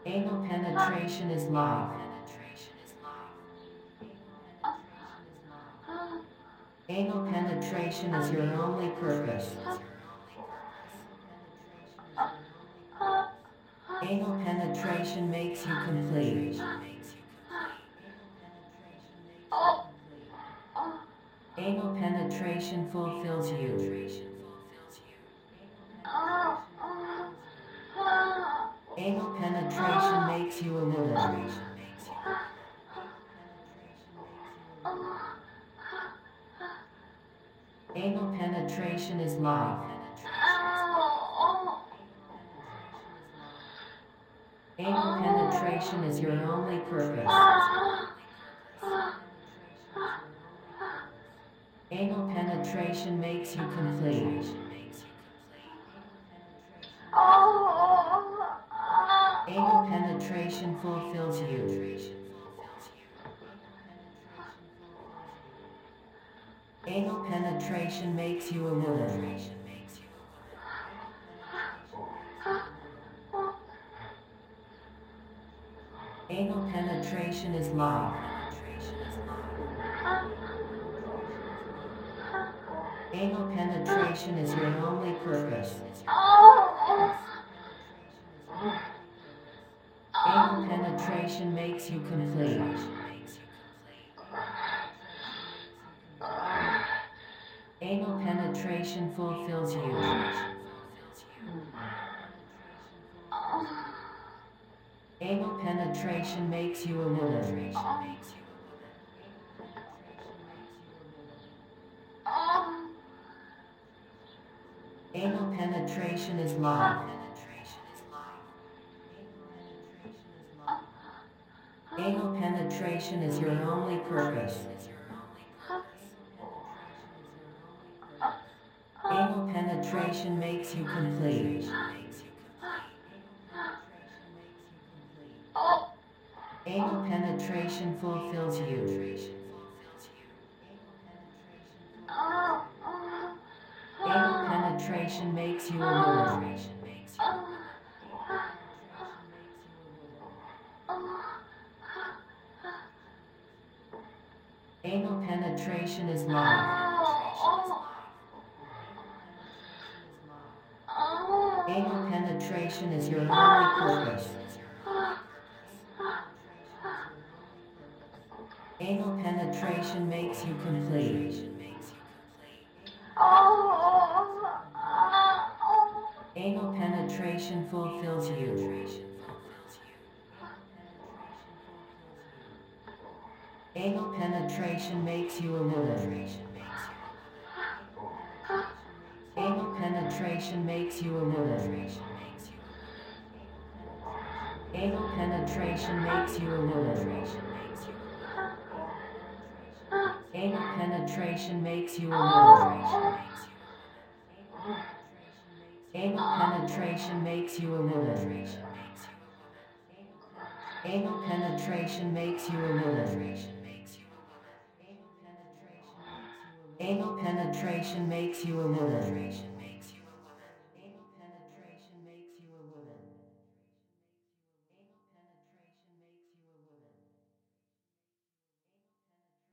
Anal penetration is life. Anal penetration is your only purpose. Anal penetration makes you complete. Anal penetration fulfills you. Anal penetration makes you a woman. Anal penetration is life. Anal penetration is your only purpose. Anal penetration makes you complete. Anal penetration fulfills you. Anal penetration makes you a woman. Anal penetration is life. Anal penetration is your only purpose. Anal penetration makes you complete. Anal penetration fulfills you. Anal penetration makes you a woman. Anal penetration is life. Anal penetration is your only purpose. Anal penetration makes you complete. Anal penetration fulfills you. Anal penetration makes you a woman. Anal penetration is life. Anal penetration is your only purpose. Anal penetration makes you complete. Anal penetration fulfills you. Anal penetration makes you a woman. Anal penetration makes you a woman. Anal penetration makes you a woman. Anal penetration makes you a woman. Anal penetration makes you a woman. Anal penetration makes you a woman. Anal penetration makes you a woman.